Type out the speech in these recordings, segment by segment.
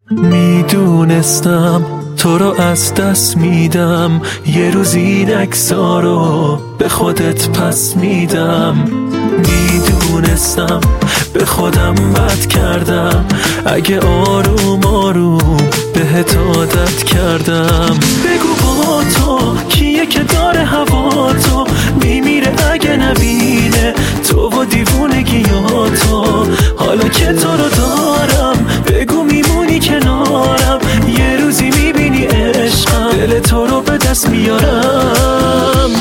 میدونستم تو رو از دست میدم، یه روز این عکس‌ها رو به خودت پس میدم. میدونستم به خودم بد کردم، اگه آروم آروم بهت عادت کردم. بگو با تو کیه که داره هوا تو، میمیره اگه نبینه تو و دیوونگیاتو. حالا که تو رو دارم بگو میمونی کنارم، یه روزی میبینی عشقم دل تو رو به دست میارم.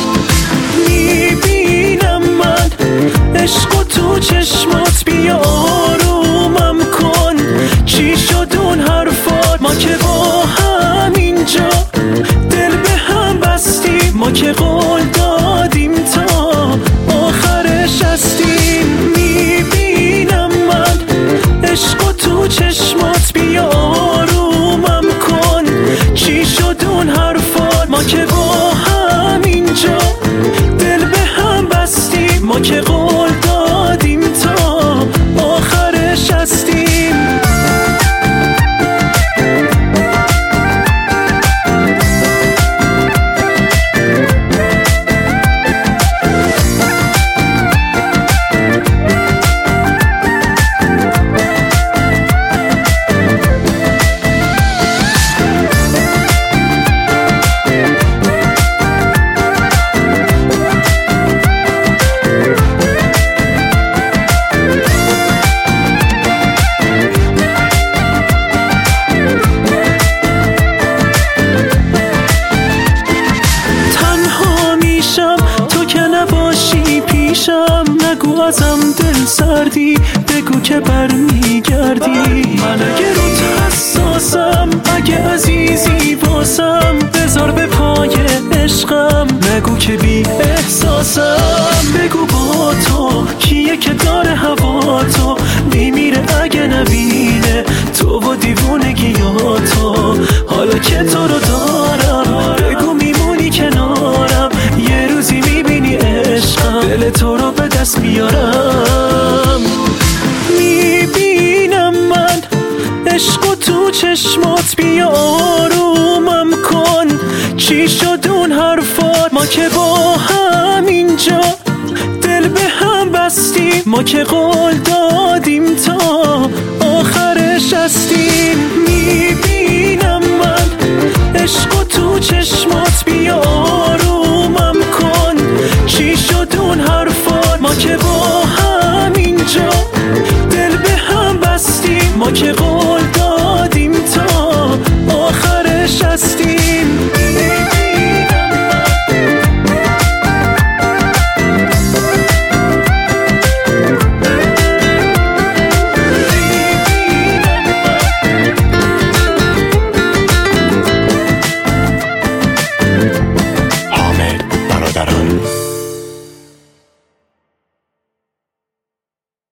میبینم من عشق و تو چشمات، بیا آرومم کن. چی شد اون حرفات؟ ما که با هم اینجا دل به هم بستیم، ما که قول دادیم تا آخرش هستیم. میبینم من عشق و تو چشمات، بیا آرومم کن. چی شد اون حرفات؟ ما که با هم اینجا دل به هم بستیم، ما که قول دادیم تا آخرش هستیم. نگو ازم دل سردی، بگو که برمیگردی. من اگه روت حساسم، اگه عزیزی واسم، بذار به پای عشقم. نگو که بی احساسم، بگو با تو کیه که داره هوا تو، میمیره اگه نبینه تو و دیوونگیاتو. حالا که تو رو دارم بگو میمونی کنارم، یه روزی میبینی عشقم دل تو رو به دست میارم. میبینم من عشق و تو چشمات، بیا آرومم کن. چی شد اون حرفات؟ ما که با هم اینجا دل به هم بستیم، ما که قول دادیم تا آخرش هستیم.